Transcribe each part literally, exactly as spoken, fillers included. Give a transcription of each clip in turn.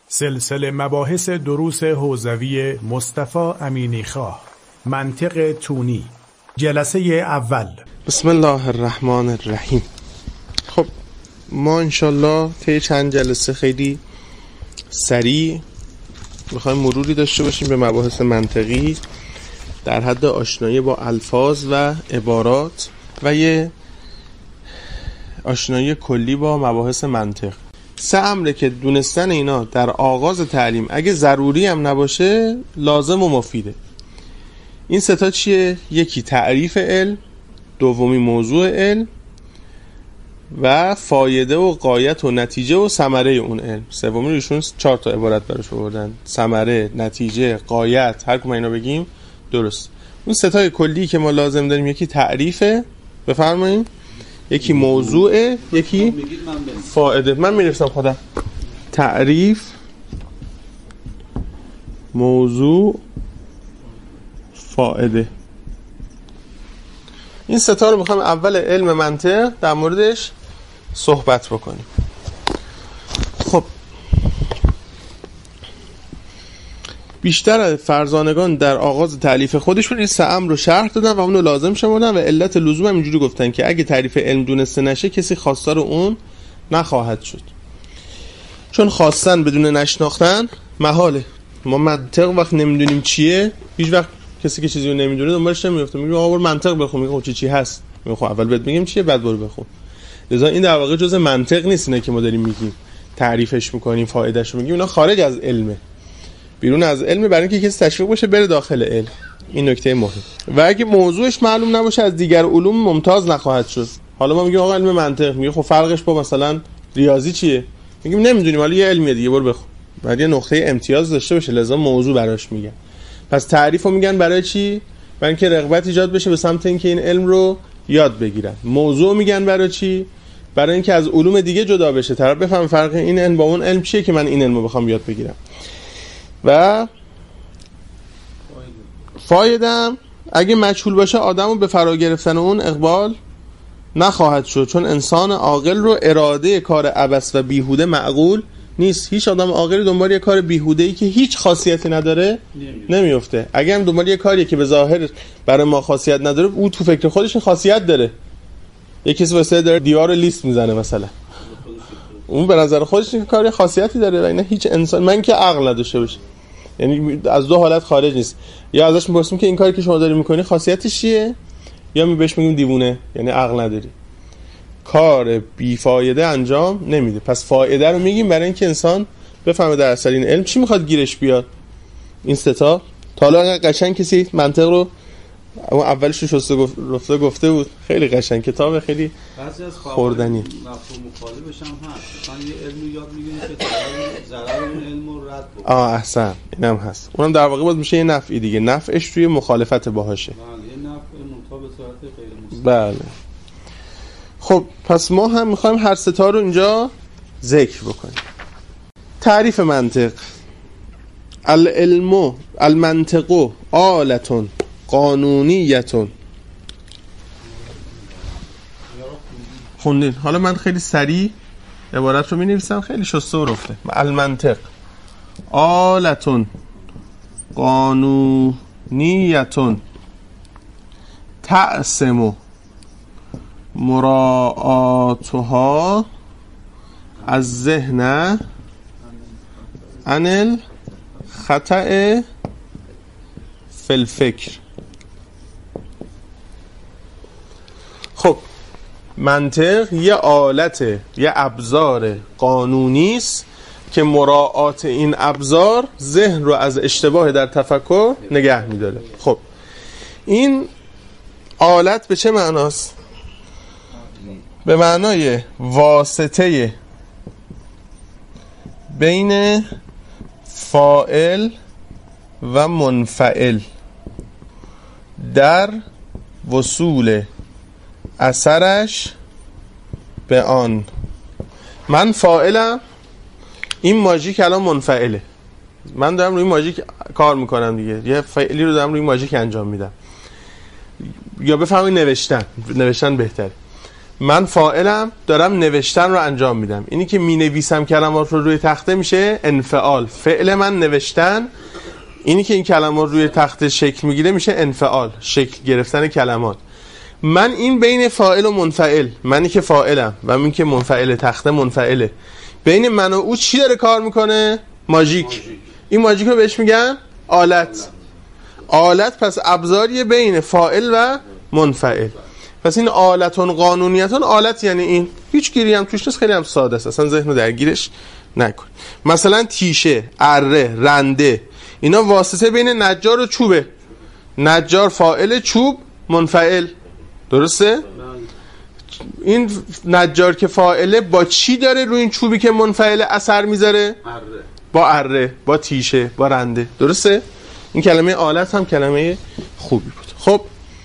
سلسله مباحث دروس حوزوی مصطفی امینیخواه، منطق تونی، جلسه اول. بسم الله الرحمن الرحیم. خب ما انشالله طی چند جلسه خیلی سریع میخوایم مروری داشته باشیم به مباحث منطقی در حد آشنایی با الفاظ و عبارات و یه آشنایی کلی با مباحث منطق. سه امره که دونستن اینا در آغاز تعلیم اگه ضروری هم نباشه لازم و مفیده. این سه تا چیه؟ یکی تعریف علم، دومی موضوع علم و فایده و غایت و نتیجه و ثمره اون علم. سومی روشون چهار تا عبارت براش آوردن: ثمره، نتیجه، غایت. هر کدوم اینا بگیم درست. اون سه تا کلی که ما لازم داریم یکی تعریفه، بفرمایید، یکی موضوعه، یکی فایده. من می‌نویسم خودم: تعریف، موضوع، فایده. این سه تا رو می‌خوام اول علم منطق در موردش صحبت بکنیم. خب بیشتر فرزانگان در آغاز تالیف خودشون این سه امر رو شرح دادن و اون رو لازم شمردن و علت لزوم هم اینجوری گفتن که اگه تعریف علم دونسته نشه کسی خواستار اون نخواهد شد، چون خواستن بدون نشناختن محاله. ما منطق وقت نمیدونیم چیه، هیچ وقت کسی که چیزی رو نمیدونه دنبالش نمیفته. میگه آقا برو منطق بخون، میگه خب چی چی هست؟ میگه خب اول بهت میگیم چیه بعد برو بخون. لذا این در واقع جزء منطق نیست، اینه که ما داریم میگیم تعریفش میکنیم، فایدهش رو میگیم، اینا خارج از علمه، بیرون از علم، برای اینکه کسی تشویق بشه بره داخل علم. این نکته مهم. و اگه موضوعش معلوم نباشه از دیگر علوم ممتاز نخواهد شد. حالا ما میگیم آقا علم منطق، میگه خب فرقش با مثلا ریاضی چیه؟ میگیم نمیدونیم، حالا یه علمیه دیگه برو بخون. بعد یه نقطه امتیاز داشته باشه، لذا موضوع براش میگن. پس تعریفو میگن برای چی؟ برای اینکه رغبت ایجاد بشه به سمت اینکه این علم رو یاد بگیرن. موضوع میگن برای چی؟ برای اینکه از علوم دیگه جدا بشه، طرف بفهم فرق این علم با اون علم چیه که من این علمو بخوام یاد بگیرم. و فایدم اگه مجهول باشه آدمو به فرا گرفتن اون اقبال نخواهد شد، چون انسان عاقل رو اراده کار عبث و بیهوده معقول نیست. هیچ آدم عاقلی دنبال یه کار بیهوده‌ای که هیچ خاصیتی نداره نمیفته. اگه هم دنبال یه کاری که به ظاهر برای ما خاصیت نداره، او تو فکر خودش خاصیت داره. یه کسی واسه داره دیوار لیست میزنه مثلا، اون به نظر خودش این کاری خاصیتی داره و اینا هیچ انسان من که عقل نداشته باشه، یعنی از دو حالت خارج نیست. یا ازش میپرسیم که این کاری که شما داری میکنی خاصیتش چیه، یا می بهش میگیم دیوونه، یعنی عقل نداری، کار بیفایده انجام نمیده. پس فایده رو میگیم برای اینکه انسان بفهمه در اصل این علم چی میخواد گیرش بیاد. این سه تا تا حالا قشنگ کسی منطق رو اون اولش رو شسته گفت رفته گفته بود، خیلی قشنگ، کتاب خیلی خوردنی. مفهوم مخالفش هم هست، مثلا یه علم رو یاد میگیریم که ضرر اون علم رو رد کنه. آه احسن، اینم هست. اونم در واقع باز میشه یه نفعی دیگه، نفعش توی مخالفت باهاشه. بله، یه نفع منتها به صورت غیر مستقیم. بله. خب پس ما هم میخوایم هر سه تا رو اینجا ذکر بکنیم. تعریف منطق: العلم المنطق آلة قانونیه. خوندین؟ حالا من خیلی سریع عبارت رو می‌نویسم، خیلی شسته و رفته. المنطق آلة قانونیه تأسم مراعاتها از ذهن عن الخطأ فی الفکر. خب منطق یه آلت، یه ابزار قانونی است که مراعات این ابزار ذهن رو از اشتباه در تفکر نگه می‌داره. خب این آلت به چه معناست؟ به معنای واسطه بین فاعل و منفعل در وصول اثرش به آن. من فاعلم، این ماژیک الان منفعله، من دارم روی ماژیک کار میکنم دیگه، یه فعلی رو دارم روی ماژیک انجام میدم. یا بفهمید نوشتن نوشتن بهتره. من فاعلم، دارم نوشتن رو انجام میدم. اینی که می نویسم کلمات رو روی تخته میشه انفعال. فعل من نوشتن، اینی که این کلمات روی تخته شکل میگیره میشه انفعال، شکل گرفتن کلمات. من این بین فاعل و منفعل، منی که فاعلم و من که منفعل، تخته منفعله، بین من و او چی داره کار میکنه؟ ماژیک. ماجیک. این ماژیک رو بهش میگن آلت. آلت پس ابزاریه بین فاعل و منفعل. پس این آلتون قانونیتون، آلت یعنی این، هیچ گیری هم توش نیست، خیلی هم ساده است، اصلا ذهن رو درگیرش نکن. مثلا تیشه، اره، رنده، اینا واسطه بین نجار و چوبه. نجار فاعل، چوب منفعل، درسته؟ این نجار که فاعله با چی داره روی این چوبی که منفعل اثر میذاره؟ اره. با اره، با تیشه، با رنده، درسته؟ این کلمه آلت هم کلمه خوبی بود. خب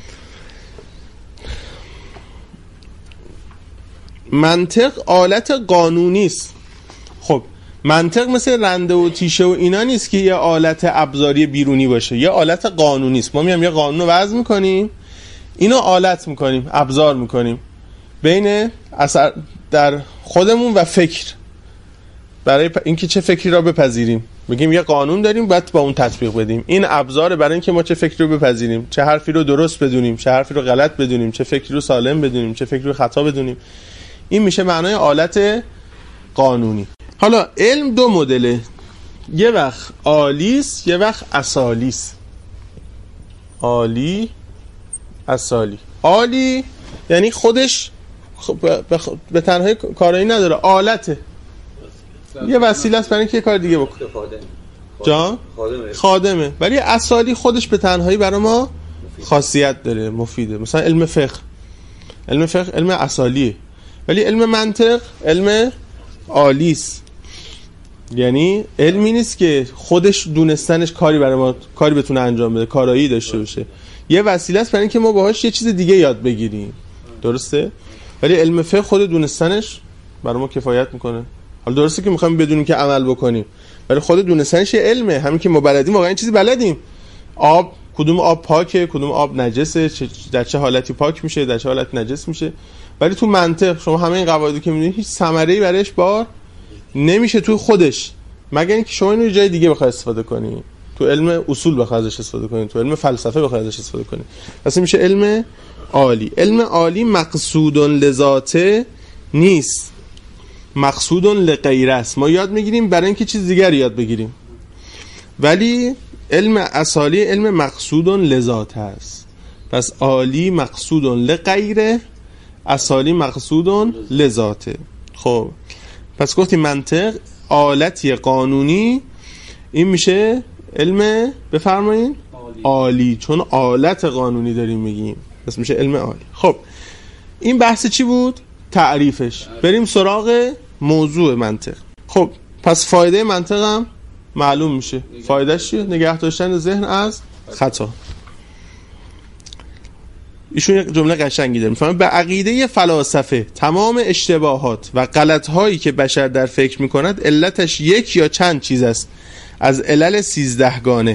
منطق آلت قانونی است. خب منطق مثل رنده و تیشه و اینا نیست که یه آلت ابزاری بیرونی باشه، یه آلت قانونی است. ما میام یه قانون رو وضع میکنیم، اینو آلت میکنیم، ابزار میکنیم بین اثر در خودمون و فکر، برای اینکه چه فکری را بپذیریم. میگیم یه قانون داریم، باید با اون تطبیق بدیم. این ابزار برای اینکه ما چه فکری رو بپذیریم، چه حرفی رو درست بدونیم، چه حرفی رو غلط بدونیم، چه فکری رو سالم بدونیم، چه فکری رو خطا بدونیم. این میشه معنای آلت قانونی. حالا علم دو مدله، یه وقت عالیست، یه وقت اصالیست. عالی، اصالی. عالی یعنی خودش به تنهایی کارایی نداره، آلته، یه وسیله است برای اینکه یه کار دیگه بکنه. جان؟ خادمه. خادمه. ولی اصالی خودش به تنهایی برای ما خاصیت داره، مفیده. مثلا علم فقه، علم فقه علم اصالیه، ولی علم منطق علم عالیست. یعنی علمی نیست که خودش دونستنش کاری برای ما کاری بتونه انجام بده، کارایی داشته باشه، یه وسیله است برای اینکه ما باهاش یه چیز دیگه یاد بگیریم، درسته؟ ولی علم فقه خود دونستنش برای ما کفایت میکنه. حالا درسته که میخوایم بدونیم که عمل بکنیم، ولی خود دونستنش یه علمه. همین که ما بلدیم، واقعا این چیزی بلدیم، آب کدوم آب پاکه، کدوم آب نجسه، در چه حالتی پاک میشه، در چه حالتی نجس میشه. ولی تو منطق شما همه این قواعدی که میدونید هیچ ثمره‌ای برایش بار نمیشه تو خودش، مگر اینکه شما اینو جای دیگه بخوای استفاده کنی، تو علم اصول بخوای ازش استفاده کنی، تو علم فلسفه بخوای ازش استفاده کنی. پس میشه علم عالی. علم عالی مقصود لذاته نیست، مقصود لغیره است. ما یاد میگیریم برای اینکه چیز دیگری یاد بگیریم، ولی علم اصالی علم مقصود لذات است. پس عالی مقصود لغیره، اصالی مقصود لذاته. خب پس گفتیم منطق آلتی قانونی، این میشه علم بفرمایید عالی. عالی، چون آلت قانونی داریم میگیم، پس میشه علم عالی. خب این بحث چی بود؟ تعریفش. بریم سراغ موضوع منطق. خب پس فایده منطق هم معلوم میشه. فایدهش چیه؟ نگه داشتن ذهن از خطا. ایشون یک جمله قشنگی داره، میفهمه به عقیده فلاسفه تمام اشتباهات و غلط‌هایی که بشر در فکر میکند علتش یک یا چند چیز است از علل سیزدهگانه.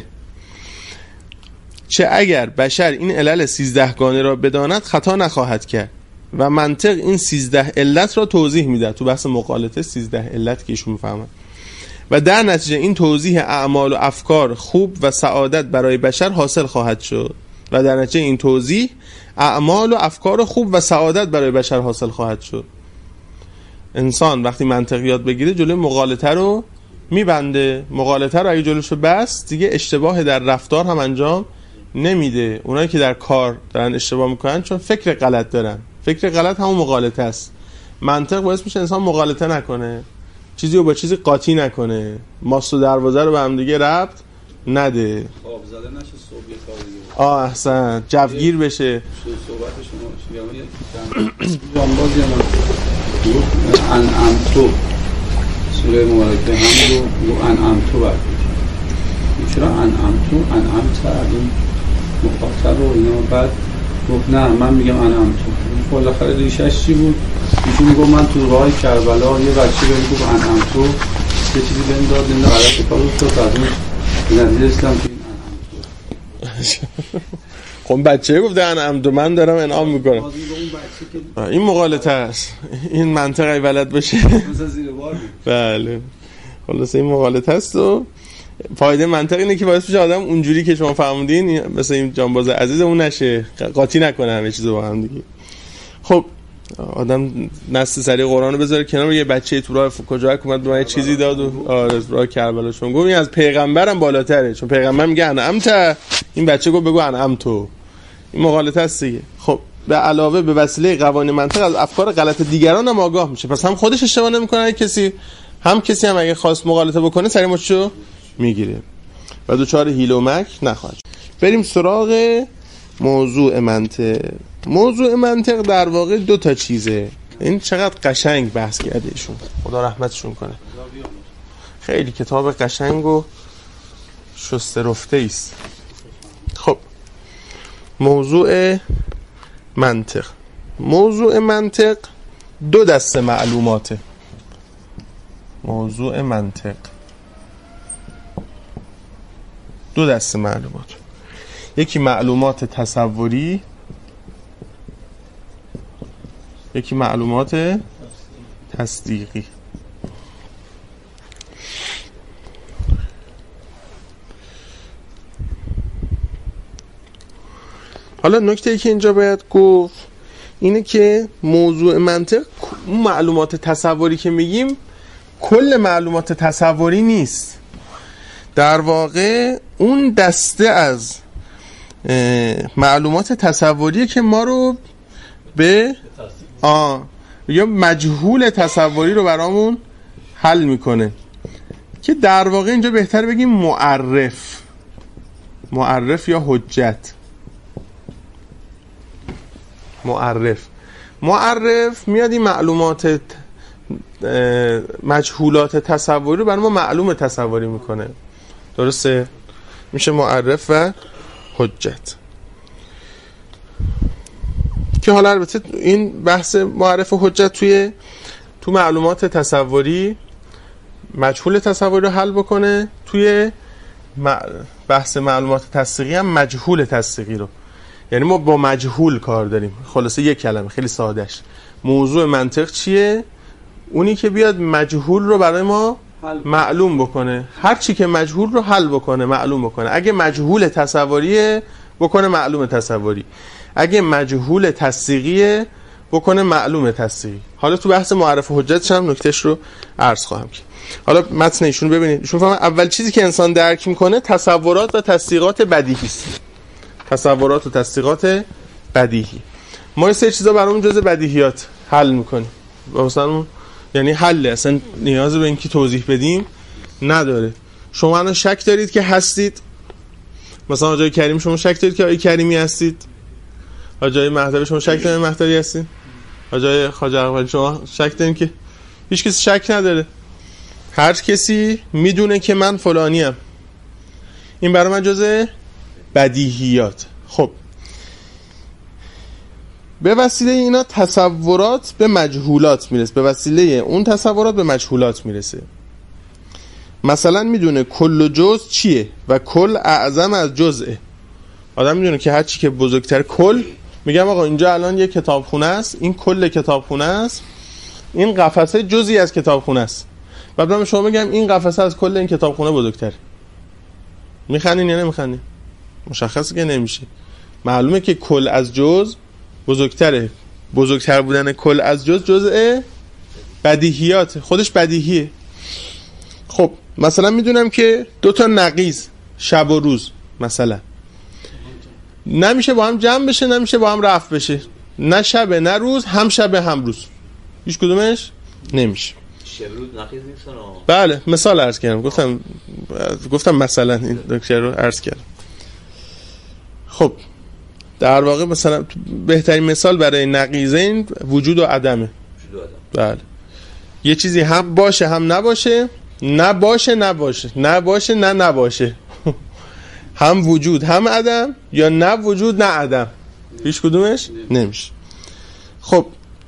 چه اگر بشر این علل سیزدهگانه را بداند خطا نخواهد کرد و منطق این سیزده علت را توضیح میده. تو بحث مقالطه سیزده علت که ایشون میفهمه و در نتیجه این توضیح اعمال و افکار خوب و سعادت برای بشر حاصل خواهد شد و در نتیجه این توضیح اعمال و افکار خوب و سعادت برای بشر حاصل خواهد شد. انسان وقتی منطق یاد بگیره جلوی مغالطه رو میبنده. مغالطه رو اگه جلوشو بست دیگه اشتباه در رفتار هم انجام نمیده. اونایی که در کار دارن اشتباه میکنن چون فکر غلط دارن. فکر غلط همون مغالطه است. منطق باعث میشه انسان مغالطه نکنه، چیزی رو با چیزی قاطی نکنه، ماست و دروازه رو به هم دیگه ربط نده، خواب زده نشه، صبح یه کار دیگه. آه احسن، جوگیر بشه. صحبت شما جانبازی هم انعام تو سوره مبارکه هم رو انعام تو برد. چرا انعام تو انعام تردیم مخاطب و اینا بعد گفت نه من میگم انعام تو. بالاخره ریشش چی بود؟ ایشون میگفت من تو راه کربلا یه بچه بهم گفت انعام تو، یه چیزی بهم داد این غلط کار رو تو فرمود به نتیجه اسلام که این انعام تو. خب بچه گفته انعام تو، من دارم انعام میکنم. اون بچه که این مغالطه است، این منطقه ولد بشه. مثلا زیر بار بود. بله خلاص این مغالطه است و فایده منطق اینه که باعث بشه آدم اونجوری که شما فهمیدین مثلا این جانباز عزیزمون نشه، قاطی نکنه همه چیزو با هم دیگه. خب آدم نص سری قرآن رو بذاره کنار، یه بچه تو راه کجا اومد به من یه چیزی داد و آره راه کربلا، چون گفت این از پیغمبرم بالاتره، چون پیغمبر میگه انعمت، این بچه گفت بگو انعم تو. این مغالطه است دیگه. خب به علاوه به وسیله قوانین منطق از افکار غلط دیگران هم آگاه میشه، پس هم خودش اشتباه نمیکنه کسی، هم کسی هم اگه خواست مغالطه بکنه سری مچشو میگیره و دوچار حیله و مکر نخواهد. بریم سراغ موضوع منطق. موضوع منطق در واقع دو تا چیزه. این چقدر قشنگ بحث کرده ایشون، خدا رحمتشون کنه. خیلی کتاب قشنگ و شسته رفته است. خب موضوع منطق. موضوع منطق دو دسته معلوماته. موضوع منطق دو دسته معلومات، یکی معلومات تصوری، یکی معلومات تصدیقی. حالا نکته ای که اینجا باید گفت اینه که موضوع منطق اون معلومات تصوری که میگیم کل معلومات تصوری نیست، در واقع اون دسته از معلومات تصوریه که ما رو به آه یا مجهول تصوری رو برامون حل میکنه، که در واقع اینجا بهتر بگیم معرف معرف یا حجت. معرف معرف میاد این معلومات مجهولات تصوری رو برای ما معلوم تصوری میکنه، درسته؟ میشه معرف و حجت. که حالا البته این بحث معرف و حجت توی تو معلومات تصوری مجهول تصوری رو حل بکنه، توی بحث معلومات تصدیقی هم مجهول تصدیقی رو، یعنی ما با مجهول کار داریم. خلاصه یک کلمه خیلی سادهش، موضوع منطق چیه؟ اونی که بیاد مجهول رو برای ما معلوم بکنه، هر چی که مجهول رو حل بکنه معلوم بکنه. اگه مجهول تصوریه بکنه معلوم تصوری، اگه مجهول تصدیقیه بکنه معلوم تصدیقی. حالا تو بحث معرف و حجتش هم نکتهش رو عرض خواهم کرد. حالا متن ایشون ببینید. ایشون فهمه اول چیزی که انسان درک میکنه تصورات و تصدیقات بدیهی است. تصورات و تصدیقات بدیهی. ما این سه چیزا برامون جزء بدیهیات حل میکنیم. مثلا یعنی حل، اصلا نیاز به اینکه توضیح بدیم نداره. شما الان شک دارید که هستید، مثلا آقای کریم شما شک دارید که آقای کریمی هستید، آقای مهدوی شما شک دارید مهدوی هستید، آقای خواجه اقبالی شما شک دارید که هیچ کسی شک نداره، هر کسی میدونه که من فلانی ام. این برای من جزء بدیهیات. خب به وسیله اینا تصورات به مجهولات میرسه، به وسیله اون تصورات به مجهولات میرسه. مثلا میدونه کل و جز چیه و کل اعظم از جزءه. آدم میدونه که هر چی که بزرگتر کل، میگم آقا اینجا الان یه کتابخونه است، این کل کتابخونه است، این قفسه جزئی از کتابخونه است. بعد من شما میگم این قفسه از کل این کتابخونه بزرگتره. میخندین یا نمیخندین؟ مشخصه که نمیشه. معلومه که کل از جز بزرگتره. بزرگتر بودن کل از جز جزء بدیهیات، خودش بدیهیه. خب مثلا میدونم که دو تا نقیض شب و روز مثلا نمیشه با هم جمع بشه، نمیشه با هم رفع بشه، نه شب نه روز، هم شب هم روز، هیچ کدومش نمیشه. شب روز نقیض نیستن. بله مثال عرض کردم، گفتم گفتم مثلا این دکتر رو عرض کردم. خب در واقع مثلا بهترین مثال برای نقیضین وجود و عدمه. وجود و عدم. بله یه چیزی هم باشه هم نباشه، نه باشه نباشه، نه باشه نه نباشه، هم وجود هم عدم، یا نه وجود نه عدم، هیچ کدومش نمیشه. خب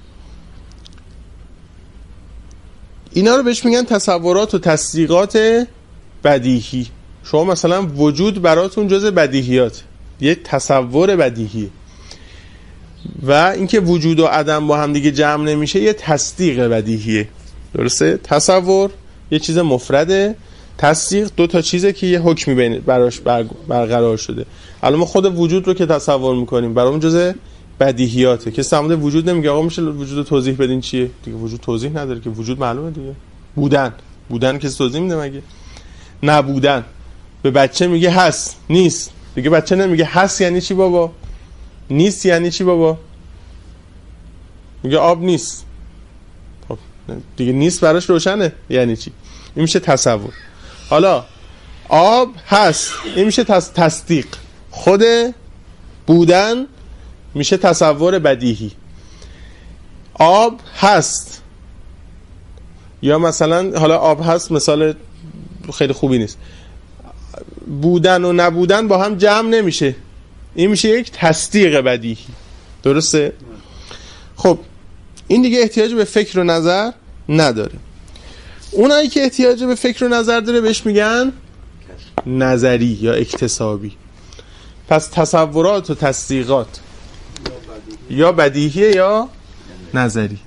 اینا رو بهش میگن تصورات و تصدیقات بدیهی. شما مثلا وجود براتون جزء بدیهیات، یک تصور بدیهی. و اینکه وجود و عدم با هم دیگه جمع نمیشه یه تصدیق بدیهیه. درسته؟ تصور یه چیز مفرده، تصدیق دو تا چیزه که یه حکمی بین براش برقرار شده. الان ما خود وجود رو که تصور میکنیم برامون جزء بدیهیاته. که سمود وجود نمیگه آقا میشه وجود رو توضیح بدین چیه؟ دیگه وجود توضیح نداره که، وجود معلومه دیگه. بودن بودن که توضیح میده مگه؟ نبودن به بچه میگه هست نیست، دیگه بچه نمیگه هست یعنی چی بابا، نیست یعنی چی بابا، میگه آب نیست. خب دیگه نیست براش روشنه یعنی چی. این میشه تصور. حالا آب هست، این میشه تص... تصدیق. خود بودن میشه تصور بدیهی. آب هست، یا مثلا حالا آب هست مثال خیلی خوبی نیست، بودن و نبودن با هم جمع نمیشه، این میشه یک تصدیق بدیهی. درسته؟ خب این دیگه احتیاج به فکر و نظر نداره. اونایی که احتیاج به فکر و نظر داره بهش میگن نظری یا اکتسابی. پس تصورات و تصدیقات یا بدیهیه یا نظری.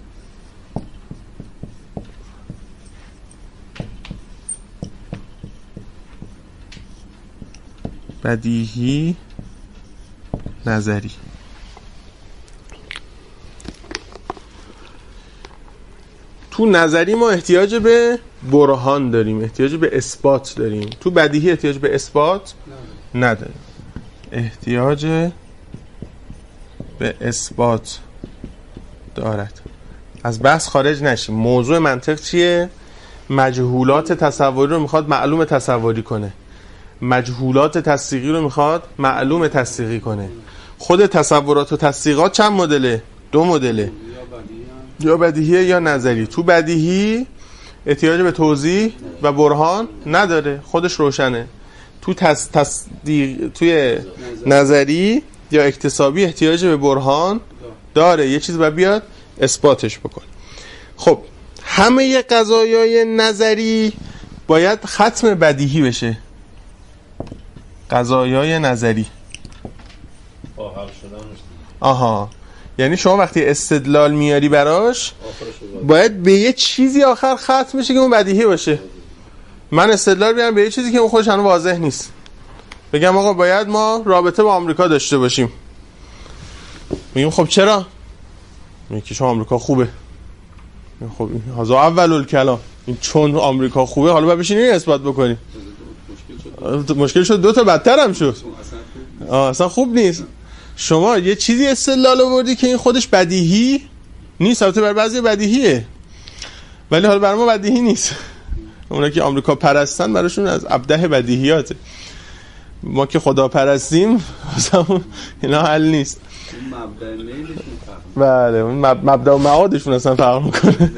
بدیهی، نظری. تو نظری ما احتیاج به برهان داریم، احتیاج به اثبات داریم. تو بدیهی احتیاج به اثبات نداریم، احتیاج به اثبات دارد. از بحث خارج نشیم. موضوع منطق چیه؟ مجهولات تصوری رو میخواد معلوم تصوری کنه، مجهولات تصدیقی رو میخواد معلوم تصدیقی کنه. خود تصورات و تصدیقات چند مدله؟ دو مدله، یا بدیهی یا نظری. تو بدیهی احتیاج به توضیح و برهان نداره، خودش روشنه. تو تص... تصدیق توی نظری یا اکتسابی احتیاج به برهان داره، یه چیز باید بیاد اثباتش بکن. خب همه قضایای نظری باید ختم بدیهی بشه. قضایای نظری آها، یعنی شما وقتی استدلال میاری براش باید به یه چیزی آخر ختم بشه که اون بدیهی باشه. من استدلال بیارم به یه چیزی که اون خودش هنوز واضح نیست. بگم آقا باید ما رابطه با آمریکا داشته باشیم. میگیم خب چرا؟ میگه که چون آمریکا خوبه. خب هذا اول الکلام، این چون آمریکا خوبه حالا باید بشینیم اثبات بکنیم. مشکل شد دو تا بدتر هم شد. آه اصلا خوب نیست. شما یه چیزی استدلال آوردی که این خودش بدیهی نیست، البته برای بعضی بدیهیه ولی حالا برای ما بدیهی نیست. اونا که آمریکا پرستن براشون از ابده بدیهیاته. ما که خدا پرستیم مثلا اینا حل نیست. بله اون مبدا و معادشون اصلا فرق میکنه.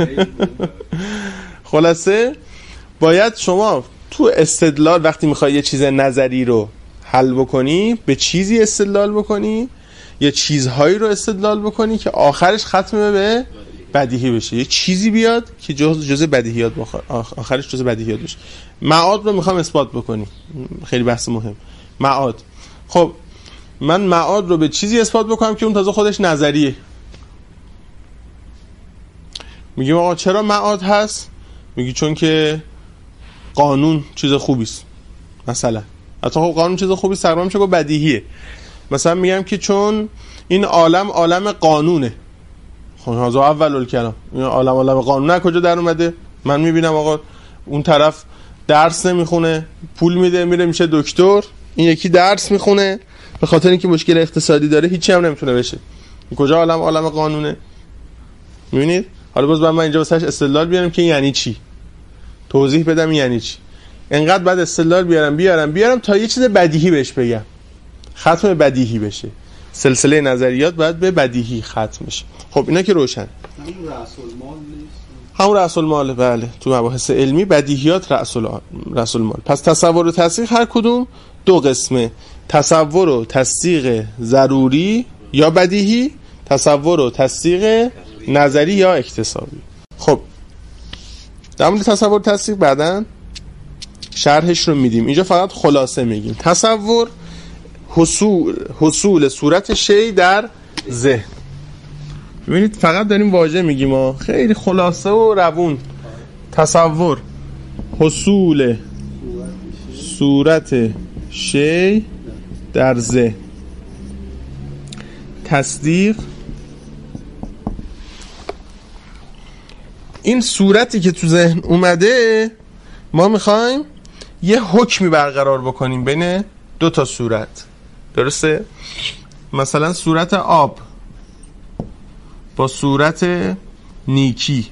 خلاصه باید شما تو استدلال وقتی میخوای یه چیز نظری رو حل بکنی به چیزی استدلال بکنی یا چیزهایی رو استدلال بکنی که آخرش ختمه به بدیهی بشه. یه چیزی بیاد که جز جزء بدیهیات بخواد آخرش جزء بدیهیات بشه. معاد رو میخوام اثبات بکنی، خیلی بحث مهم. معاد، خب من معاد رو به چیزی اثبات بکنم که اون تازه خودش نظریه. میگیم آقا چرا معاد هست؟ میگی چون که قانون چیز خوبی است مثلا. حتی خب قانون چیز خوبی سرما میشه گفت بدیهیه. مثلا میگم که چون این عالم عالم قانونه. خب هذا اول الکلام، این عالم عالم قانونه کجا در اومده؟ من میبینم آقا اون طرف درس نمیخونه، پول میده میره میشه دکتر، این یکی درس میخونه به خاطر اینکه مشکل اقتصادی داره هیچی هم نمیتونه بشه. کجا عالم عالم قانونه؟ میبینید؟ حالا باز من اینجا واسش استدلال بیارم که یعنی چی، توضیح بدم یعنی چی. انقدر بعد استدلال بیارم بیارم بیارم تا یه چیز بدیهی بهش بگم، ختم بدیهی بشه. سلسله نظریات باید به بدیهی ختم بشه. خب اینا که روشن. همون رأس المال نیست؟ همون رأس المال، بله. تو مباحث علمی بدیهیات رأس رأس المال. پس تصور و تصدیق هر کدوم دو قسمه. تصور و تصدیق ضروری یا بدیهی، تصور و تصدیق نظری یا اکتسابی. خب در مورد تصور و تصدیق بعداً شرحش رو میدیم. اینجا فقط خلاصه میگیم. تصور حصول حصول صورت شی در ذهن. ببینید فقط داریم واژه میگیم ما، خیلی خلاصه و روون. تصور حصول صورت شی در ذهن. تصدیق این صورتی که تو ذهن اومده، ما میخوایم یه حکمی برقرار بکنیم بین دو تا صورت. درسته؟ مثلا صورت آب با صورت نیکی.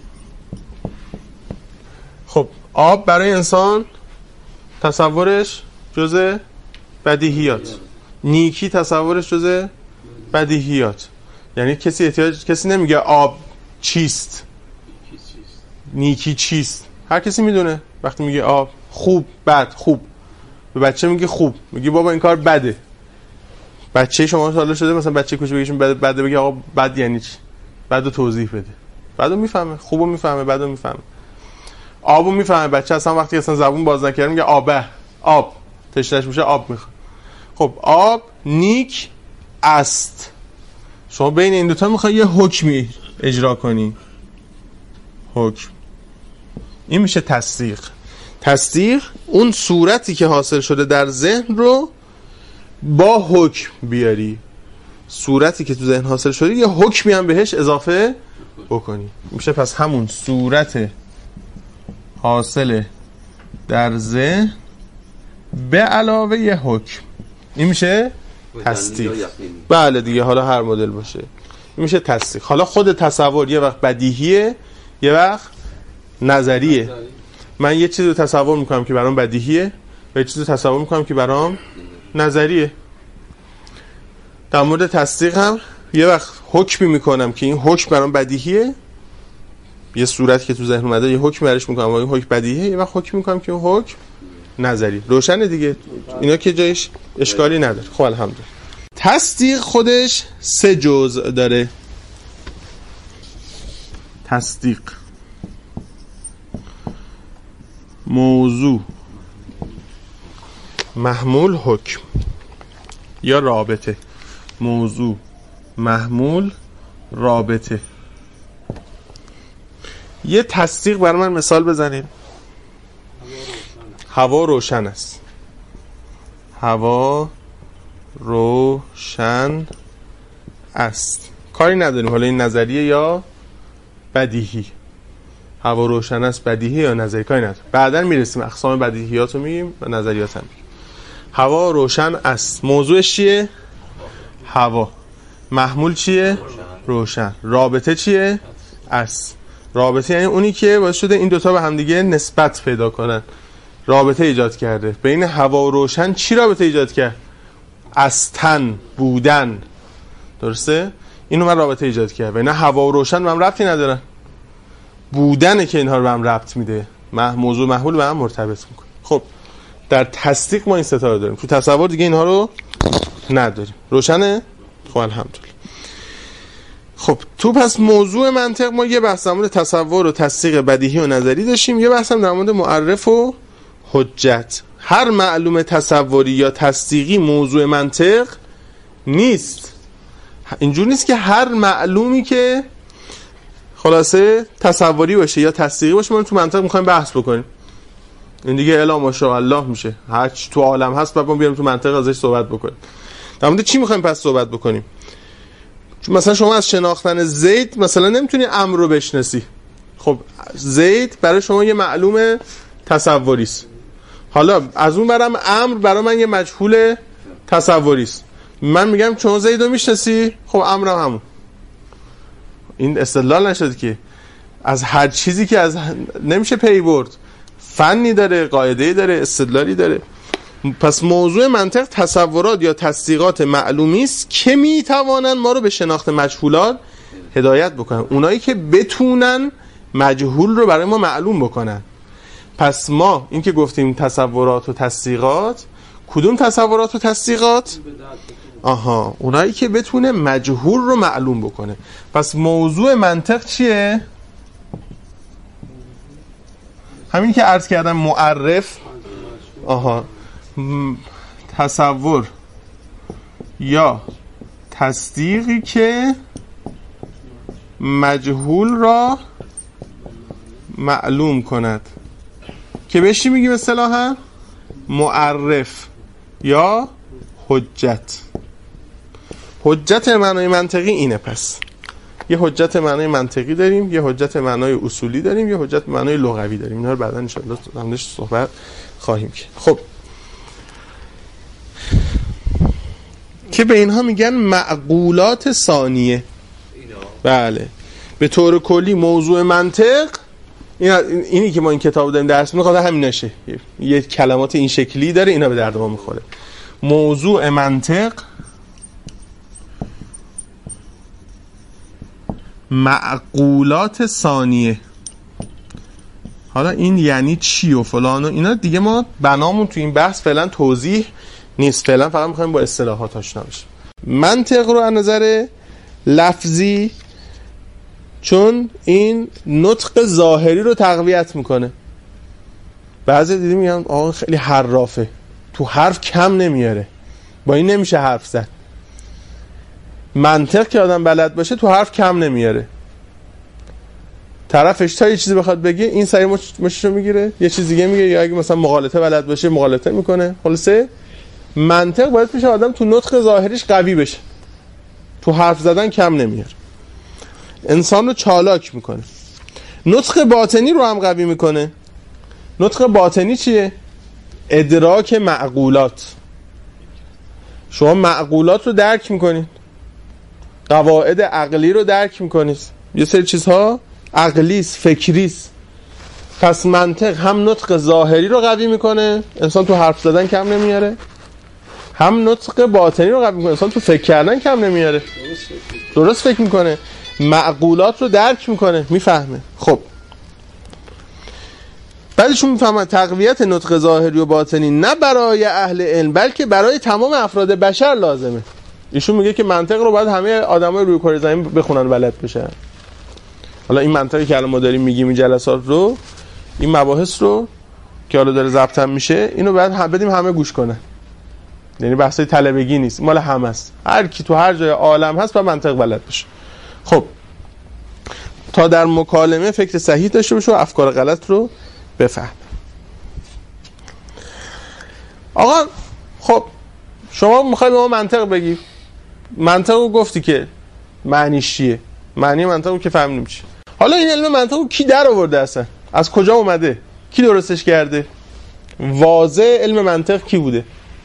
خب آب برای انسان تصورش جزء بدیهیات، نیکی تصورش جزء بدیهیات. یعنی کسی احتیاج کسی نمیگه آب چیست، نیکی چیست. هر کسی میدونه وقتی میگه آب خوب بد. خوب به بچه میگه خوب، میگه بابا این کار بده. بچه شما سوال شده مثلا بچه کوچیک بگیشون بده بده بگه آقا بد یعنی چی؟ بدو توضیح بده. بدو میفهمه، خوبو میفهمه، بدو میفهمه. آبو میفهمه. بچه اصلا وقتی اصلا زبون باز نکرده میگه آبه، آب تشنش میشه آب میخواد. خب آب نیک است. شما بین این دوتا میخوای یه حکمی اجرا کنی. حکم این میشه تصدیق. تصدیق اون صورتی که حاصل شده در ذهن رو با حکم بیاری. صورتی که تو ذهن حاصل شده یه حکمی هم بهش اضافه بکنی. میشه پس همون صورت حاصل در ذهن به علاوه یه حکم. این میشه تصدیق. بله دیگه، حالا هر مدل باشه این میشه تصدیق. حالا خود تصور یه وقت بدیهیه یه وقت نظریه. من یه چیزی رو تصور میکنم که برام بدیهیه و یه چیزی رو تصور میکنم که برام نظریه. در مورد تصدیق هم یه وقت حکمی میکنم که این حکم برام بدیهیه، یه صورتی که تو ذهن اومده یه حکم برش میکنم و این حکم بدیهیه. یه وقت حکم میکنم که اون حکم نظری. روشنه دیگه اینا که جایش اشکالی نداره. خب الحمدلله. تصدیق خودش سه جزء داره. تصدیق موضوع، محمول، حکم یا رابطه. موضوع، محمول، رابطه. یه تصدیق برای من مثال بزنید. هوا روشن است. هوا روشن است. کاری نداریم حالا این نظریه یا بدیهی. هوا روشن است بدیهی یا نظری، کاری نداریم. بعداً میرسیم اقسام بدیهیات رو میگیم و نظریات هم میگیم. هوا روشن است. موضوعش چیه؟ هوا. محمول چیه؟ روشن. رابطه چیه؟ است. رابطه یعنی اونی که باعث شده این دوتا به هم دیگه نسبت پیدا کنن. رابطه ایجاد کرده. بین هوا و روشن چی رابطه ایجاد کرد؟ استن، بودن. درسته؟ اینو من رابطه ایجاد کرد. بین هوا و روشن به هم ربطی ندارن. بودنه که اینها رو به هم ربط میده. موضوع محمول به هم مرتبط میکنه. خب در تصدیق ما این سه تا رو داریم. تو تصور دیگه اینها رو نداریم. روشنه؟ خب الحمدلله. خب تو پس موضوع منطق ما یه بحث در مورد تصور و تصدیق بدیهی و نظری داشتیم، یه بحث هم در مورد معرف و حجت. هر معلومه تصوری یا تصدیقی موضوع منطق نیست. اینجور نیست که هر معلومی که خلاصه تصوری باشه یا تصدیقی باشه ما تو منطق میخوایم بحث بکنیم. این دیگه الا ماشاءالله میشه. هر چی تو عالم هست بعد ما بیاریم تو منطق ازش صحبت بکنیم. در مورد چی میخوایم پس صحبت بکنیم؟ مثلا شما از شناختن زید مثلا نمیتونی امر رو بشناسی. خب زید برای شما یه معلوم تصوری است. حالا از اون برم امر برای من یه مجهول تصوری است. من میگم شما زید رو میشناسی، خب امرم همون. این استدلال نشد که از هر چیزی که از نمیشه پی برد. فنی داره، قاعده‌ای داره، استدلالی داره. پس موضوع منطق تصورات یا تصدیقات معلومی است که میتوانن ما رو به شناخت مجهولات هدایت بکنن. اونایی که بتونن مجهول رو برای ما معلوم بکنن. پس ما این که گفتیم تصورات و تصدیقات، کدوم تصورات و تصدیقات؟ آها، اونایی که بتونه مجهول رو معلوم بکنه. پس موضوع منطق چیه؟ همین که عرض کردم معرف. آها، تصور یا تصدیقی که مجهول را معلوم کند، که بهش چی میگیم اصطلاحاً؟ معرف یا حجت. حجت معنای منطقی اینه. پس یه حجت معنای منطقی داریم، یه حجت معنای اصولی داریم، یه حجت معنای لغوی داریم. اینا رو بعدا ان شاء الله همش صحبت خواهیم کرد. خب که به اینها میگن معقولات ثانیه. بله، به طور کلی موضوع منطق این اینی که ما این کتاب داریم درس می‌خواد همین نشه. یه کلمات این شکلی داره، اینا به درد ما میخوره. موضوع منطق معقولات ثانیه. حالا این یعنی چی و فلان و اینا دیگه ما بنامون تو این بحث فعلا توضیح نیست. فعلا فقط می‌خوایم با اصطلاحات آشنا بشیم. منطق رو از نظر لفظی چون این نطق ظاهری رو تقویت میکنه. بعضی دیدی میگن آقا خیلی حرافه، تو حرف کم نمیاره، با این نمیشه حرف زد. منطق که آدم بلد باشه تو حرف کم نمیاره. طرفش تا یه چیزی بخواد بگه این سری مششو میگیره، یه چیز دیگه میگه، یا اگه مثلا مغالطه بلد باشه مغالطه میکنه. خلاصه منطق باید بشه آدم تو نطق ظاهریش قوی بشه، تو حرف زدن کم نمیاره، انسان رو چالاک میکنه. نطق باطنی رو هم قوی میکنه. نطق باطنی چیه؟ ادراک معقولات. شما معقولات رو درک میکنید، قواعد عقلی رو درک میکنید. یه سری چیزها عقلیست، فکریست. پس منطق هم نطق ظاهری رو قوی میکنه، انسان تو حرف زدن کم نمیاره، هم نطق باطنی رو قوی میکنه، انسان تو فکر کردن کم نمیاره، درست فکر میکنه، معقولات رو درک میکنه، میفهمه. خب بعدشون میفهمن تقویت نطق ظاهری و باطنی نه برای اهل علم بلکه برای تمام افراد بشر لازمه. ایشون میگه که منطق رو باید همه آدمای روی کره زمین بخونن، بلد بشن. حالا این منطقی که الان ما داریم میگیم این جلسات رو، این مباحث رو که حالا داره ضبط هم میشه، اینو باید هم بدیم همه گوش کنن. یعنی بحثای طلبگی نیست، مال همه است. هر کی تو هر جای عالم هست باید منطق بلد بشه. خب تا در مکالمه فکر صحیح داشته باشه و افکار غلط رو بفهم. آقا خب شما میخوای به ما منطق بگی، منطق رو گفتی که معنیش چیه، معنی منطق رو که فهمیدیم چیه. حالا این علم منطق رو کی در آورده اصلا؟ از کجا اومده؟ کی درستش کرده؟ واضح علم منطق کی بوده؟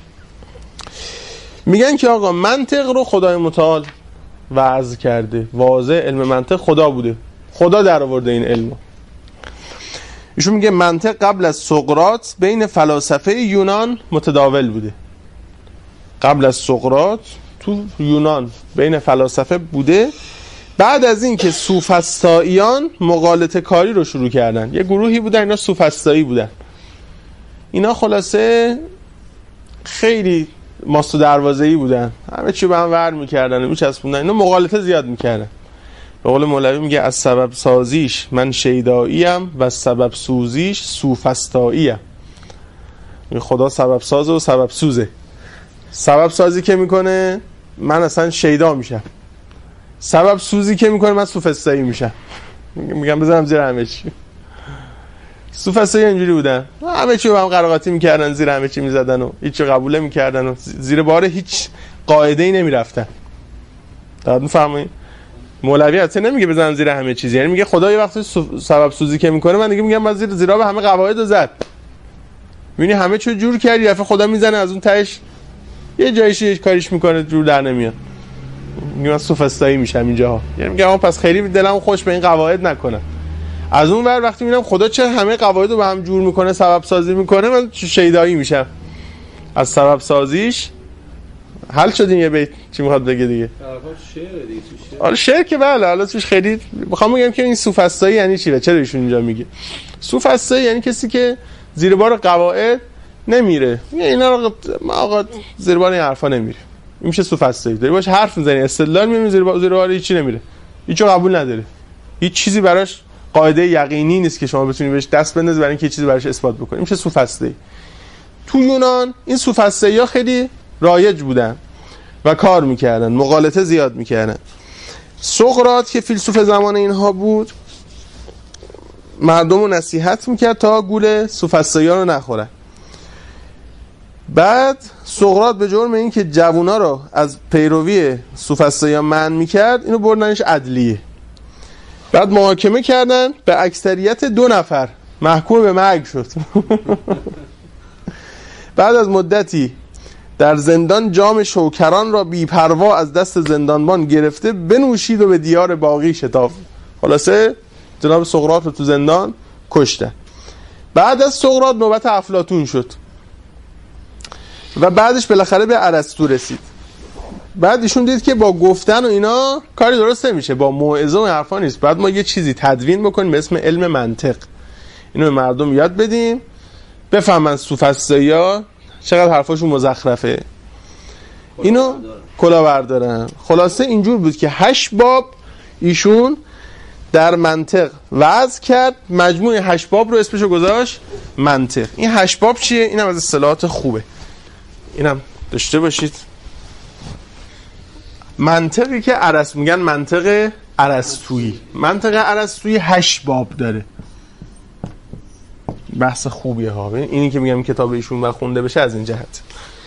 میگن که آقا منطق رو خدای متعال وضع کرده. واضح علم منطق خدا بوده، خدا در آورده این علم. ایشون میگه منطق قبل از سقراط بین فلاسفه یونان متداول بوده. قبل از سقراط تو یونان بین فلاسفه بوده. بعد از این که سوفسطائیان مغالطه کاری رو شروع کردن، یه گروهی بودن اینا سوفسطایی بودن، اینا خلاصه خیلی ماست و دروازه‌ای بودن، همه چی به هم ور میکردن و میچسبوندن، اینا مغالطه زیاد میکردن. به قول مولوی میگه از سبب سازیش من شیداییم و سبب سوزیش سوفسطاییم. خدا سبب سازه و سبب سوزه. سبب سازی که میکنه من اصلا شیدا میشم، سبب سوزی که میکنه من سوفسطایی میشم. میگم بذارم زیر همه چی. سوفسطایی اینجوری بودن، همه چی رو هم قراقاتی میکردن، زیر همه چی میزدن و هیچ قبول میکردن و زیر بار هیچ قاعده‌ای نمیرفتن. داد میفهمید؟ مولوی اصلا نمیگه بزنم زیر همه چیز، یعنی میگه خدا یه وقتی سبب سوزی که میکنه من دیگه میگم من زیر زیرا به همه قواعد رو زد. میبینی همه چیو جور کردی، دفعه خدا میزنه از اون تهش یه جایش یه کاریش میکنه جور در نمیاد. میگم من سوفسطایی میشم اینجاها، یعنی میگم اون پس خیلی دلم خوش به این قواعد نکنم. از اون ور وقتی میبینم خدا چه همه قواعد رو به هم جور میکنه، سبب سازی میکنه، من شیدایی میشم. از سبب سازیش حل شدین. یه بیت چی میخواد بگه دیگه؟ شعر دیگه. آره شعر که بله، حالا توش خیلی میخوام بگم که این سوفسطایی یعنی چی و چرا ایشون اینجا میگه سوفسطایی؟ یعنی کسی که زیر بار قواعد نمیره. اینا رو آقا زیر بار این حرفا نمیره، این میشه سوفسطایی. داری باش حرف میزنی، استدلال میکنی، زیر بار زیر بار هیچی نمیره، هیچو قبول نداره، هیچ چیزی براش قاعده یقینی نیست که شما بتونی بهش دست بندازی برای اینکه چیزی براش اثبات بکنی. این میشه سوفسطایی. تو یونان این سوفسطایی‌ها خیلی رایج بودن و کار میکردن، مغالطه زیاد میکردن. سقراط که فیلسوف زمان اینها بود مردم رو نصیحت میکرد تا گول سوفسطائیان رو نخورن. بعد سقراط به جرم این که جوونا رو از پیروی سوفسطائیان منع میکرد اینو بردنش عدلیه. بعد محاکمه کردن، به اکثریت دو نفر محکوم به مرگ شد. بعد از مدتی در زندان جام شوکران را بی‌پروا از دست زندانبان گرفته بنوشید و به دیار باقی شتافت. خلاصه جناب سقراط رو تو زندان کشتن. بعد از سقراط نوبت افلاطون شد و بعدش بالاخره به ارسطو رسید. بعد ایشون دید که با گفتن و اینا کاری درست نمیشه، با موعظه و حرفا نیست، بعد ما یه چیزی تدوین بکنیم به اسم علم منطق، اینو به مردم یاد بدیم بفهمن سوفسطائی‌ها چقدر حرفاشون مزخرفه، اینو کلا بردارن. خلاصه اینجور بود که هشت باب ایشون در منطق وضع کرد، مجموع هشت باب رو اسمشو گذاشت منطق. این هشت باب چیه؟ اینم از اصطلاحات خوبه، اینم داشته باشید. منطقی که ارسطو میگن منطق ارسطویی، منطق ارسطویی هشت باب داره. بحث خوبیه ها. اینی که میگم کتاب ایشون و خونده بشه از این جهت.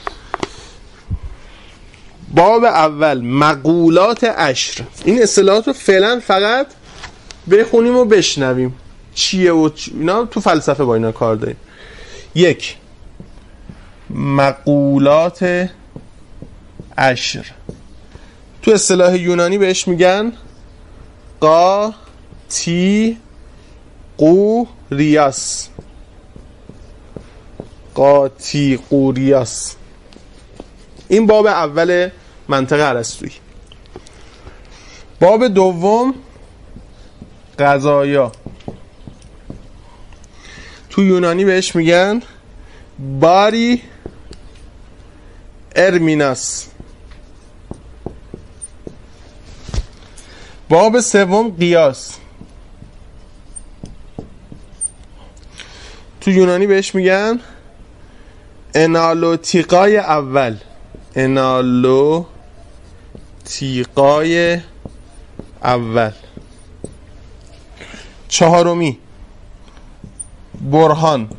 باب اول مقولات عشر. این اصطلاحات رو فعلا فقط بخونیم و بشنویم چیه و چی. اینا تو فلسفه با اینا کار داریم. یک، مقولات عشر تو اصطلاح یونانی بهش میگن قا تی قو ریاس. قاطی قوریاس. این باب اول منطق ارسطویی. باب دوم قضایا. تو یونانی بهش میگن باری ارمیناس. باب سوم قیاس. تو یونانی بهش میگن انالوتیقای اول. انالوتیقای اول. چهارمی برهان.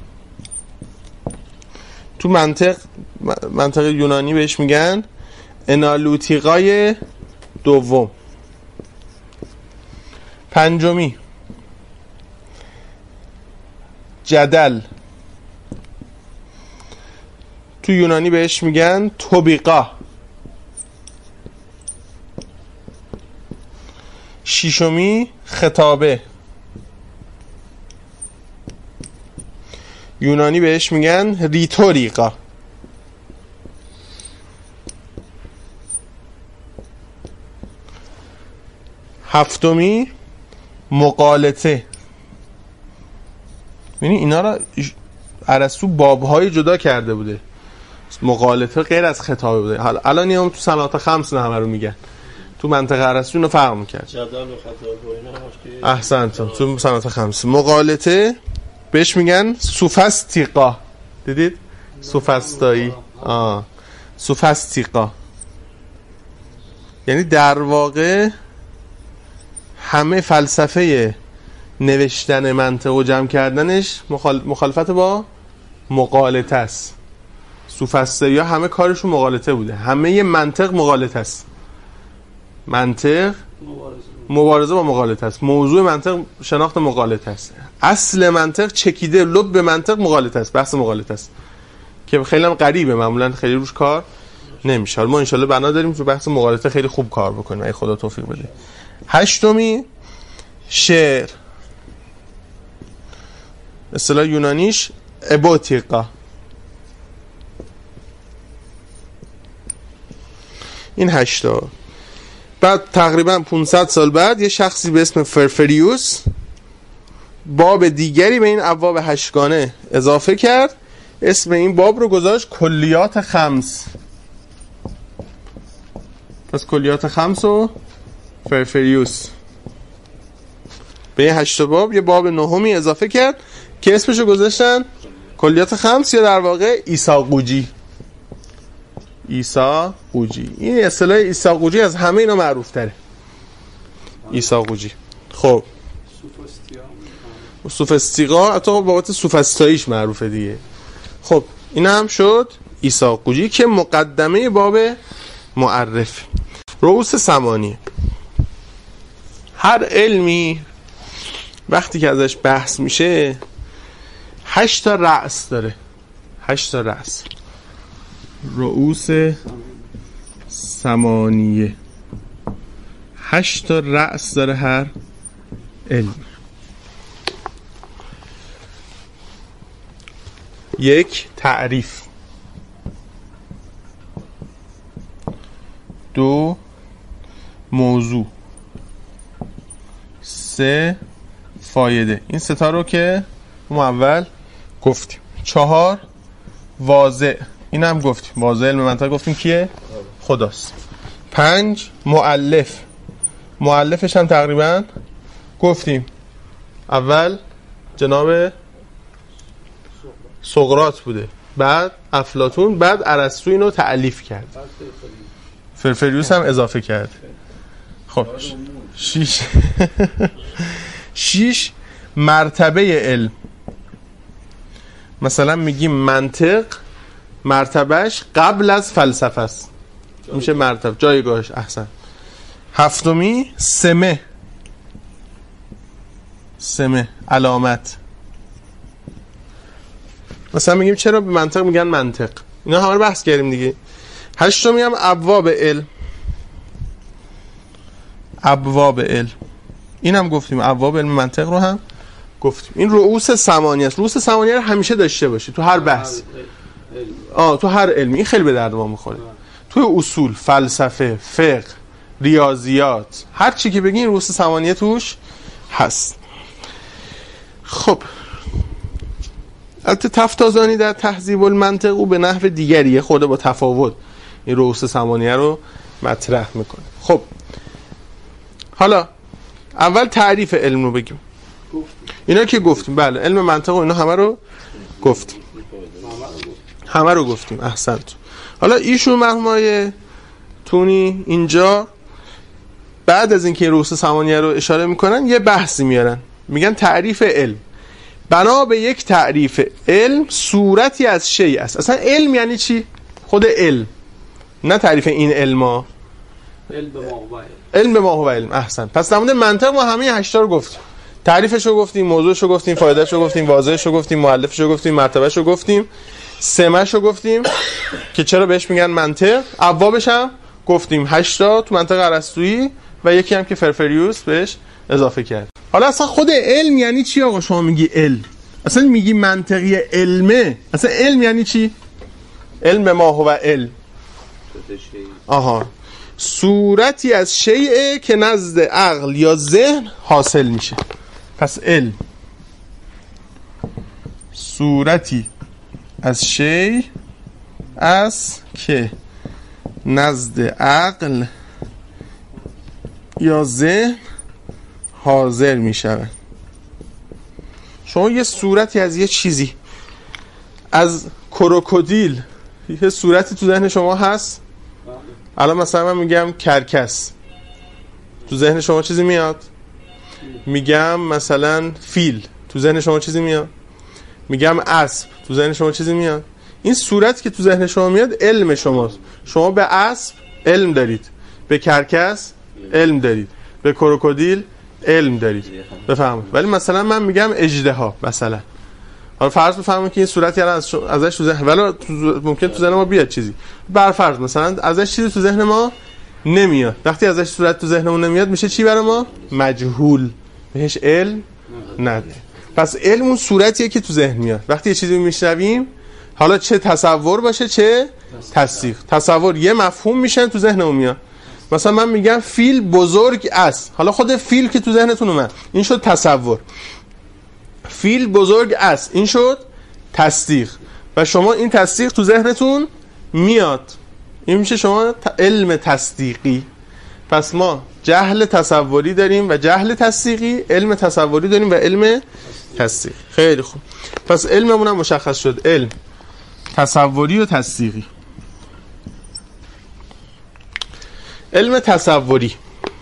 تو منطق منطق یونانی بهش میگن انالوتیقای دوم. پنجمی جدل. تو یونانی بهش میگن توبیقا. ششمی خطابه. یونانی بهش میگن ریتوریقا. هفتمی مقالطه. یعنی اینا را ارسطو بابهای جدا کرده بوده. مقالطه غیر از خطابه بوده. حالا الان هم تو صنعت خمس نه همه رو میگن. تو منطقه ارسطو اینو فرق میکرد. جدل و خطاب و اینا. احسنتون. تو صنعت خمس مقالطه بهش میگن سوفسطیقا. دیدید؟ سوفسطایی. آه. سوفسطیقا. یعنی در واقع همه فلسفه نوشتن منطق و جمع کردنش مخال... مخالفت با مغالطه است. سوفسطائی‌ها همه کارشون مغالطه بوده. همه ی منطق مغالطه است. منطق مبارزه با مغالطه است. موضوع منطق شناخت مغالطه است. اصل منطق چکیده لب به منطق مغالطه است. بحث مغالطه است که خیلی هم غریبه، معمولا خیلی روش کار نمیشه. ما ان شاء الله بنا داریم تو بحث مغالطه خیلی خوب کار بکنیم اگه خدا توفیق بده. هشتمی شعر. اصطلاح یونانیش ابوتیقا. این هشتا. بعد تقریبا پانصد سال بعد یه شخصی به اسم فرفریوس باب دیگری به این ابواب هشتگانه اضافه کرد. اسم این باب رو گذاشت کلیات خمس. پس کلیات خمس و فرفریوس به این هشت باب یه باب نهمی اضافه کرد که اسمشو گذاشتن کلیات خمس، یا در واقع ایساقوجی. عیسی قوجی. این اصطلاح عیسی قوجی از همه اینا معروف تره. عیسی قوجی. خب سوفسطیقا حتی بابت سوفسطاییش معروفه دیگه. خب این هم شد عیسی قوجی که مقدمه باب معرف. رؤوس ثمانیه. هر علمی وقتی که ازش بحث میشه هشت تا رأس داره. هشت تا رأس. رؤوس ثمانیه. هشت تا رأس داره هر علم. یک، تعریف. دو، موضوع. سه، فایده. این سه تا رو که ما اول گفتیم. چهار، واضع. این هم گفتیم. واضع علم منطق گفتیم کیه؟ خداست. پنج، مؤلف. مؤلفش هم تقریبا گفتیم. اول جناب سقراط بوده، بعد افلاطون، بعد ارسطو اینو تألیف کرد. فرفریوس هم اضافه کرد. خب شیش شیش مرتبه علم. مثلا میگیم منطق مرتبهش قبل از فلسفه است، میشه مرتبه جایگاهش. احسن. هفتمی سمه. سمه علامت. مثلا میگیم چرا به منطق میگن منطق، اینا همه رو بحث کردیم دیگه. هشتمی هم ابواب علم. ابواب علم این هم گفتیم. ابواب علم منطق رو هم گفتیم. این رؤوس ثمانیه است. رؤوس ثمانیه رو همیشه داشته باشی تو هر بحث. آه تو هر علمی. این خیلی به درد ما میخوره. تو اصول، فلسفه، فقه، ریاضیات، هر چی که بگین رؤوس ثمانیه توش هست. خب البته تفتازانی در تهذیب المنطق او به نحو دیگریه، خود با تفاوت این رؤوس ثمانیه رو مطرح میکنه. خب حالا اول تعریف علم رو بگیم. اینا که گفتیم. بله علم منطق و اینا همه رو گفتیم. همه رو گفتیم. احسنت. حالا ایشون مرحومای تونی اینجا بعد از اینکه رؤوس ثمانیه رو اشاره میکنن یه بحثی میارن. میگن تعریف علم بنا به یک تعریف علم صورتی از شیء است. اصلا علم یعنی چی؟ خود علم، نه تعریف این علما. علم به ما هو علم. علم به ما هو علم. احسن. پس در مورد منطق ما همه هشتا رو گفتیم. تعریفش رو گفتیم، موضوعش رو گفتیم، فایدهش رو گفتیم، واضحش رو گفتیم، مؤلفش رو گفتیم، مرتبهش رو گفتیم، سمش رو گفتیم که چرا بهش میگن منطق. ابوابش هم گفتیم هشتا تو منطق ارسطویی و یکی هم که فرفریوس بهش اضافه کرد. حالا اصلا خود علم یعنی چی آقا؟ شما میگی علم، اصلا میگی منطقی علمه، اصلا علم یعنی چی؟ علم به ما هو علم. آها، صورتی از شیء که نزد عقل یا ذهن حاصل میشه. پس علم صورتی از شیء است که نزد عقل یا ذهن حاضر می شود. شما یه صورتی از یه چیزی، از کروکودیل یه صورتی تو ذهن شما هست. الان مثلا من میگم کرکس، تو ذهن شما چیزی میاد؟ میگم مثلا فیل، تو ذهن شما چیزی میاد؟ میگم اسب، تو ذهن شما چیزی میاد؟ این صورتی که تو ذهن شما میاد علم شماست. شما به اسب علم دارید، به کرکس علم دارید، به کروکودیل علم دارید. بفهمید. ولی مثلا من میگم اژدها مثلا، حالا فرض بفهمید که این صورتی الان از ازش تو ذهن، ولی ممکن تو ذهن ما بیاد چیزی. بر فرض مثلا ازش چیزی تو ذهن ما نمیاد. وقتی ازش صورت تو ذهنمون نمیاد میشه چی برای ما؟ مجهول. بهش علم نداره. پس علم اون صورتیه که تو ذهن میاد. وقتی یه چیزی میشنویم، حالا چه تصور باشه چه تصدیق، تصور یه مفهوم میشن تو ذهنمون میاد. مثلا من میگم فیل بزرگ است، حالا خود فیل که تو ذهنتون اومد این شد تصور. فیل بزرگ است این شد تصدیق، و شما این تصدیق تو ذهنتون میاد، این میشه شما علم تصدیقی. پس ما جهل تصوری داریم و جهل تصدیقی، علم تصوری داریم و علم تصدیقی. خیلی خوب. پس علممون هم مشخص شد، علم تصوری و تصدیقی. علم تصوری،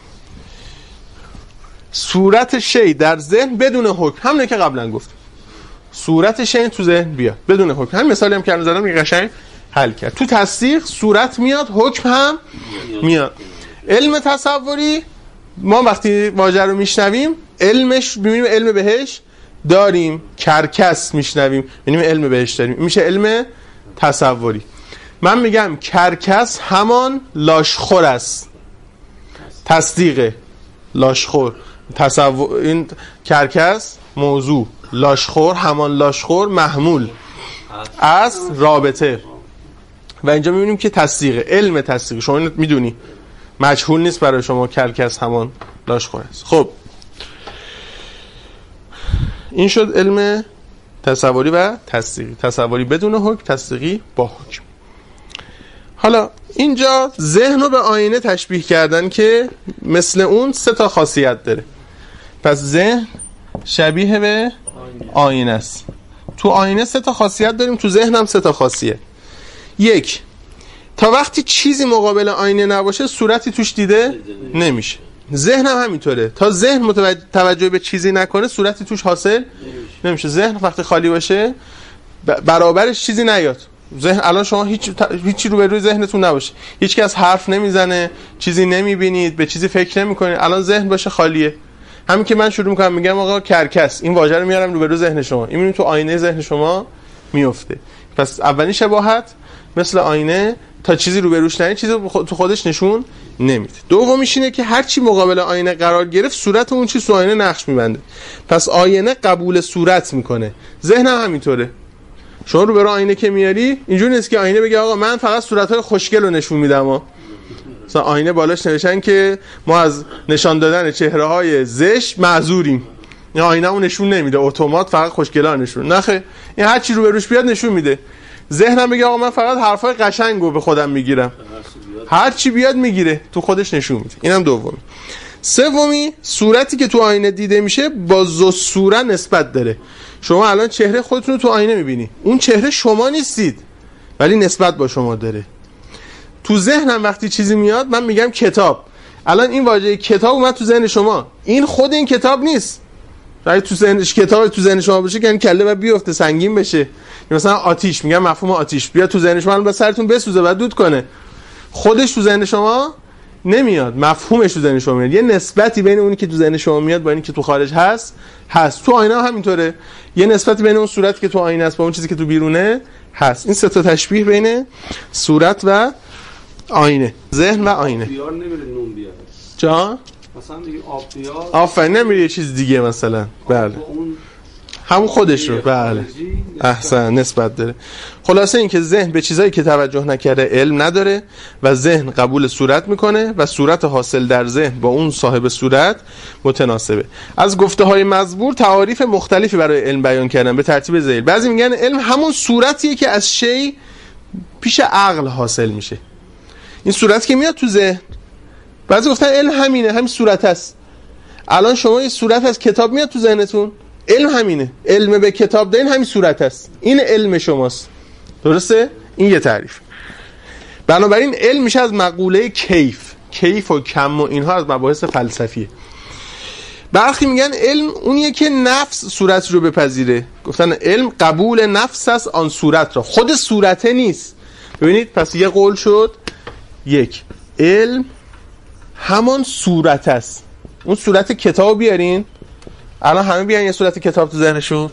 صورت شی در ذهن بدون حکم، همونه که قبلا گفتم، صورت شی تو ذهن بیاد بدون حکم. همین مثالی هم که زدم میگه قشنگ حل کرد. تو تصدیق صورت میاد، حکم هم میاد. علم تصوری ما وقتی واژه رو میشنویم علمش میبینیم علم بهش داریم، کرکس میشنویم میبینیم علم بهش داریم، میشه علم تصوری. من میگم کرکس همان لاشخور است، تصدیق لاشخور، تصور این کرکس موضوع، لاشخور همان لاشخور محمول از رابطه. و اینجا میبینیم که تصدیق، علم تصدیق، شما میدونی مجهول نیست برای شما کرکس همان لاشخور است. خب این شد علم تصوری و تصدیقی. تصوری بدون حکم، تصدیقی با حکم. حالا اینجا ذهن رو به آینه تشبیه کردن که مثل اون سه تا خاصیت داره. پس ذهن شبیه به آینه است. تو آینه سه تا خاصیت داریم، تو ذهن هم سه تا خاصیت. یک، تا وقتی چیزی مقابل آینه نباشه صورتی توش دیده نمیشه. ذهن هم همینطوره، تا ذهن متوجه توجه به چیزی نکنه صورتی توش حاصل نمیشه. ذهن وقتی خالی باشه برابرش چیزی نیاد. ذهن الان شما هیچ هیچی رو به روی ذهنتون نباشه، هیچ کس حرف نمیزنه، چیزی نمیبینید، به چیزی فکر نمیکنید، الان ذهن باشه خالیه. همین که من شروع میکنم میگم آقا کرکس، این واژه رو میارم رو به روی ذهن شما، این میبینید تو آینه ذهن شما میفته. پس اولین شباهت مثل آینه، تا چیزی رو به روش نید چیزی تو خودش نشون نمیده. دومیش اینه که هر چی مقابل آینه قرار گرفت صورت اون چیز تو آینه نقش میبنده. پس آینه قبول صورت میکنه، ذهن هم همینطوره. شما رو برای آینه که میاری اینجوری نیست که آینه بگه آقا من فقط صورت‌های خوشگل رو نشون میدم ها. مثلا آینه بالاش نوشتن که ما از نشان دادن چهره‌های زشت معذوریم. این آینه اون نشون نمیده، اتومات فقط خوشگلا نشون. نخه این هر چی رو به روش بیاد نشون میده. ذهنم بگه آقا من فقط حرفای قشنگو به خودم میگیرم، هر چی بیاد میگیره، تو خودش نشون میده. اینم دومی. سومی، صورتی که تو آینه دیده میشه با ذو صورت نسبت داره. شما الان چهره خودتون رو تو آینه میبینی، اون چهره شما نیستید ولی نسبت با شما داره. تو ذهنم وقتی چیزی میاد من میگم کتاب، الان این واژه کتاب اومد تو ذهن شما، این خود این کتاب نیست. اگه تو ذهنش کتاب تو ذهن شما باشه یعنی کله و بیفته سنگین بشه. مثلا آتیش، میگم مفهوم آتیش بیا تو ذهن شما الان با سرتون بسوزه و دود کنه، خودش تو ذهن شما نمیاد، مفهومش تو ذهن شما میاد. یه نسبتی بین اونی که تو ذهن شما میاد با اینی که تو خارج هست هست. تو آینه همینطوره، یه نسبتی بین اون صورتی که تو آینه است با اون چیزی که تو بیرونه هست. این سه تا تشبیه بین صورت و آینه، ذهن و آینه. بیار نمیره نون بیاره جا مثلا دیگه آب بیار آفرین، نمیره یه چیز دیگه مثلا. بله همون خودش رو، بله احسن، نسبت داره. خلاصه این که ذهن به چیزایی که توجه نکرده علم نداره و ذهن قبول صورت میکنه و صورت حاصل در ذهن با اون صاحب صورت متناسبه. از گفته های مزبور تعاریف مختلفی برای علم بیان کردن به ترتیب ذیل. بعضی میگن علم همون صورتیه که از شی پیش عقل حاصل میشه، این صورت که میاد تو ذهن. بعضی گفتن علم همینه، همین صورت است. الان شما یه صورت از کتاب میاد تو ذهنتون، علم همینه، علم به کتاب دارین همین صورت است، این علم شماست. درسته؟ این یه تعریف. بنابراین علم میشه از مقوله کیف، کیف و کم و اینها از مباحث فلسفیه. برخی میگن علم اونیه که نفس صورت رو بپذیره، گفتن علم قبول نفس است آن صورت را، خود صورته نیست. ببینید پس یه قول شد، یک، علم همان صورت است. اون صورت کتاب بیارین، الان همه بیان یه صورت کتاب تو ذهنشون،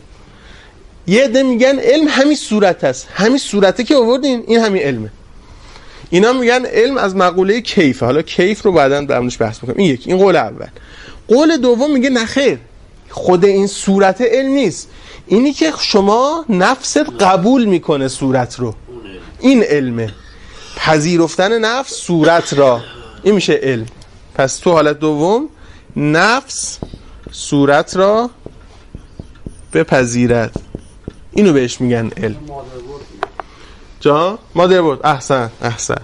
یه عده میگن علم همین صورت است، همین صورته که آوردین این همین علمه. اینا میگن علم از مقوله کیف. حالا کیف رو بعداً درمونش بحث میکنم. این یک، این قول اول. قول دوم میگه نخیر، خود این صورت علم نیست، اینی که شما نفست قبول میکنه صورت رو، این علمه، پذیرفتن نفس صورت را، این میشه علم. پس تو حالت دوم نفس صورت را بپذیرد، اینو بهش میگن علم. جا مادربرد، احسن احسن،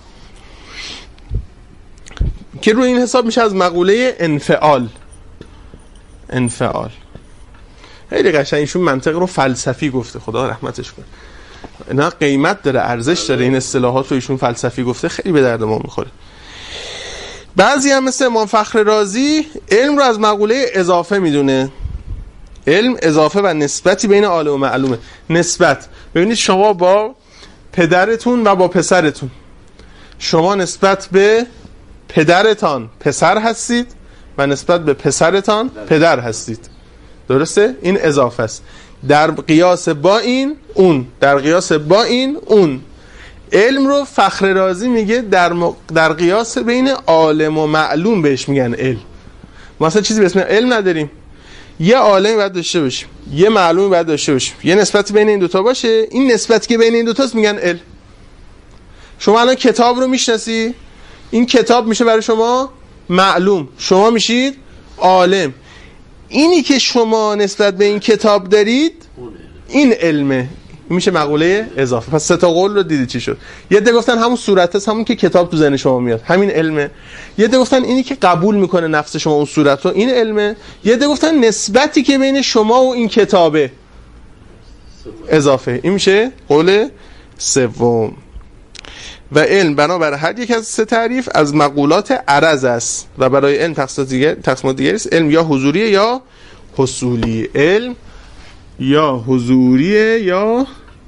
که روی این حساب میشه از مقوله انفعال. انفعال خیلی قشنگ، ایشون منطق رو فلسفی گفته، خدا رحمتش کنه. اینا قیمت داره، ارزش داره، این اصطلاحات رو ایشون فلسفی گفته، خیلی به درد ما میخوره. بعضی هم مثل امام فخر رازی علم رو از مقوله اضافه میدونه. علم اضافه و نسبتی بین عالم و معلومه. نسبت، ببینید شما با پدرتون و با پسرتون، شما نسبت به پدرتان پسر هستید و نسبت به پسرتان پدر هستید. درسته؟ این اضافه است. در قیاس با این اون، در قیاس با این اون. علم رو فخر رازی میگه در, م... در قیاس بین عالم و معلوم بهش میگن علم. ما اصلا چیزی به اسم علم نداریم. یه عالمی باید داشته باشیم، یه معلومی باید داشته باشیم، یه نسبتی بین این دوتا باشه. این نسبتی که بین این دوتاست میگن علم. شما الان کتاب رو میشناسی، این کتاب میشه برای شما معلوم، شما میشید عالم. اینی که شما نسبت به این کتاب دارید این علمه، میشه مقوله اضافه. پس سه تا قول رو دیدی چی شد. یه عده گفتن همون صورت هست، همون که کتاب تو ذهن شما میاد، همین علمه. یه عده گفتن اینی که قبول میکنه نفس شما اون صورت رو، این علمه. یه عده گفتن نسبتی که بین شما و این کتابه اضافه، این میشه قول سوم. و علم بنابر هر یک از سه تعریف از مقولات عرض است و برای علم تقسیم دیگر تقسیم دیگری است. علم یا حضوریه یا حصولی. علم یا حضوریه یا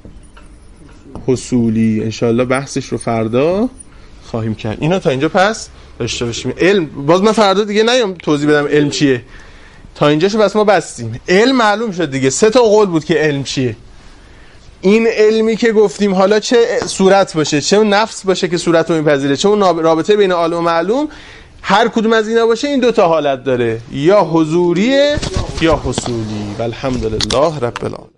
حصولی. انشالله بحثش رو فردا خواهیم کرد. اینا تا اینجا پس داشته باشیم. علم باز من فردا دیگه نیام توضیح بدم علم چیه. تا اینجاشو بس ما بستیم. علم معلوم شد دیگه. سه تا قول بود که علم چیه. این علمی که گفتیم حالا چه صورت باشه، چه نفس باشه که صورت رو میپذیره، چه اون رابطه بین عالم و معلوم، هر کدوم از اینا باشه این دو تا حالت داره، یا حضوریه یا حصولی. والحمدلله رب العالمین.